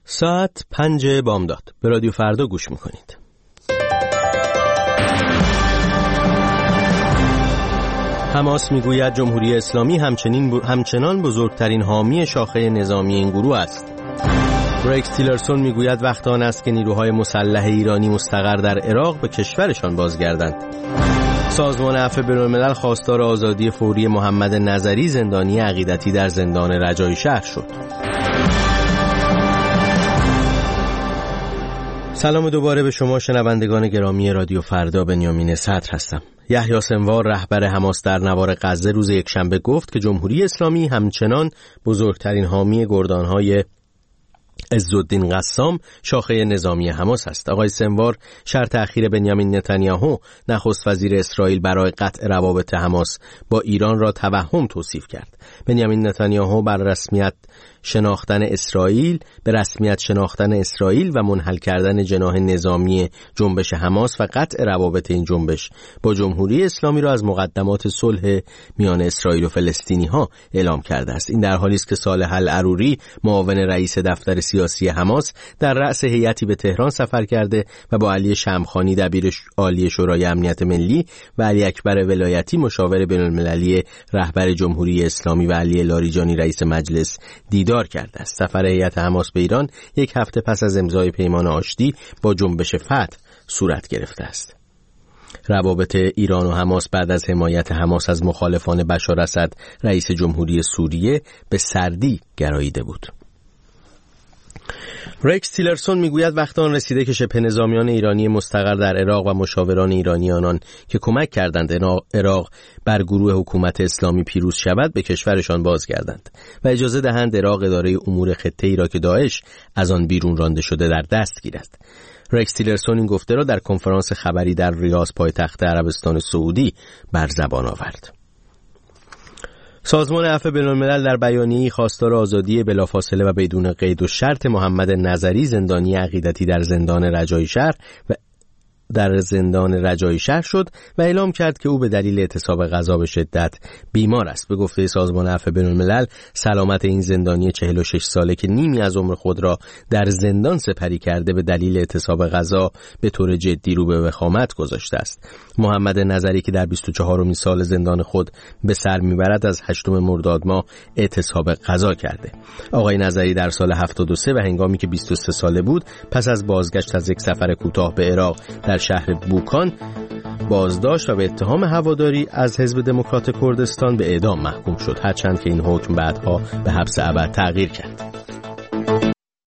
ساعت 5 بامداد. به رادیو فردا گوش میکنید. حماس میگوید جمهوری اسلامی همچنان بزرگترین حامی شاخه نظامی این گروه است. ریکس تیلرسون میگوید وقت آن است که نیروهای مسلح ایرانی مستقر در عراق به کشورشان بازگردند. سازمان عفو بین‌الملل خواستار آزادی فوری محمد نظری زندانی عقیدتی در زندان رجایی شهر شد. سلام دوباره به شما شنوندگان گرامی رادیو فردا. بنیامین صدر هستم. یحیی سنوار رهبر حماس در نوار غزه روز یکشنبه گفت که جمهوری اسلامی همچنان بزرگترین حامی گردانهای عزالدین قسام شاخه نظامی حماس است. آقای سنوار شرط اخیر بنیامین نتانیاهو نخست وزیر اسرائیل برای قطع روابط حماس با ایران را توهم توصیف کرد. بنیامین نتانیاهو به رسمیت شناختن اسرائیل و منحل کردن جناح نظامی جنبش حماس و قطع روابط این جنبش با جمهوری اسلامی را از مقدمات صلح میان اسرائیل و فلسطینی ها اعلام کرده است. این در حالی است که صالح العروری معاون رئیس دفتر سیاسی حماس در رأس هیئتی به تهران سفر کرده و با علی شمخانی دبیر عالی شورای امنیت ملی و علی اکبر ولایتی مشاور بین‌المللی رهبر جمهوری اسلامی و علی لاریجانی رئیس مجلس دیدار کرده است. سفر هیئت حماس به ایران یک هفته پس از امضای پیمان آشتی با جنبش فتح صورت گرفته است. روابط ایران و حماس بعد از حمایت حماس از مخالفان بشار اسد رئیس جمهوری سوریه به سردی گراییده بود. ریکس تیلرسون میگوید وقت آن رسیده که شبه نظامیان ایرانی مستقر در عراق و مشاوران ایرانی آنان که کمک کردند عراق بر گروه حکومت اسلامی پیروز شود به کشورشان بازگردند و اجازه دهند عراق اداره امور خطه‌ای را که داعش از آن بیرون رانده شده در دست گیرد. ریکس تیلرسون این گفته را در کنفرانس خبری در ریاض پایتخت عربستان سعودی بر زبان آورد. سازمان عفو بین‌الملل در بیانیه‌ای خواستار آزادی بلافاصله و بدون قید و شرط محمد نظری زندانی عقیدتی در زندان رجایی شهر شد و اعلام کرد که او به دلیل اعتصاب غذا به شدت بیمار است. به گفته سازمان عفو بین‌الملل سلامت این زندانی 46 ساله که نیمی از عمر خود را در زندان سپری کرده به دلیل اعتصاب غذا به طور جدی رو به وخامت گذاشته است. محمد نظری که در 24مین سال زندان خود به سر میبرد از 8 مرداد ماه اعتصاب غذا کرده. آقای نظری در سال 73 و هنگامی که 23 ساله بود پس از بازگشت از یک سفر کوتاه به عراق در شهر بوکان بازداشت و به اتهام هواداری از حزب دموکرات کردستان به اعدام محکوم شد، هرچند که این حکم بعدها به حبس ابد تغییر کرد.